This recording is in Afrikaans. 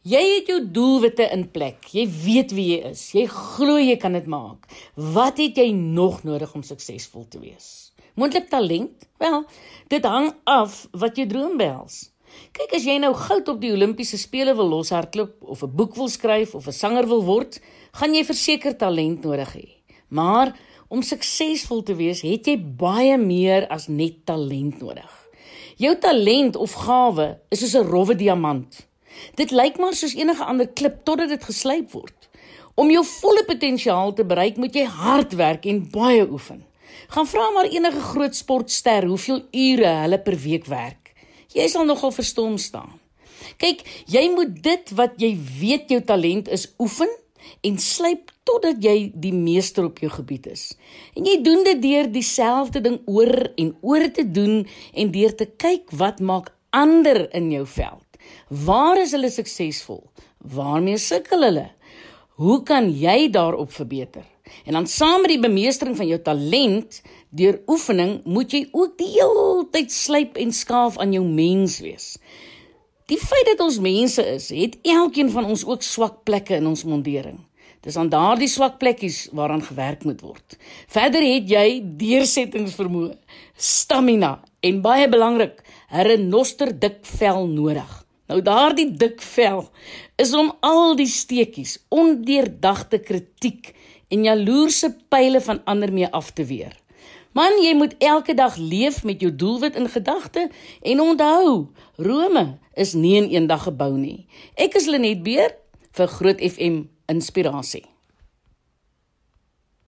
Jy het jou doelwitte in plek, jy weet wie jy is, jy glo jy kan dit maak. Wat het jy nog nodig om suksesvol te wees? Moontlik talent? Wel, dit hang af wat jou droom behels. Kyk, as jy nou goud op die Olimpiese spele wil loshardloop, of 'n boek wil skryf, of 'n sanger wil word, gaan jy verseker talent nodig hê. Maar om suksesvol te wees, het jy baie meer as net talent nodig. Jou talent of gawe is soos 'n rowwe diamant. Dit lyk maar soos enige ander klip totdat dit geslyp word. Om jou volle potensiaal te bereik, moet jy hard werk en baie oefen. Gaan vra maar enige groot sportster hoeveel ure hulle per week werk. Jy sal nogal verstom staan. Kyk, jy moet dit wat jy weet jou talent is oefen en slyp totdat jy die meester op jou gebied is. En jy doen dit deur dieselfde ding oor en oor te doen en deur te kyk wat maak ander in jou veld. Waar is hulle suksesvol? Waarmee sukkel hulle? Hoe kan jy daarop verbeter? En dan saam met die bemeestering van jou talent, deur oefening, moet jy ook die hele tyd slyp en skaaf aan jou mens wees. Die feit dat ons mense is, het elkeen van ons ook swak plekke in ons mondering. Dis aan daardie swak plekkies waaraan gewerk moet word. Verder het jy deursettingsvermoë, stamina en baie belangrik, 'n renosterdik vel nodig. Nou daardie dik vel is om al die steekies, ondeurdagte kritiek en jaloerse pile van ander mee af te weer. Man, jy moet elke dag leef met jou doelwit in gedagte en onthou, Rome is nie in een dag gebou nie. Ek is Lenet Beer vir Groot FM Inspirasie.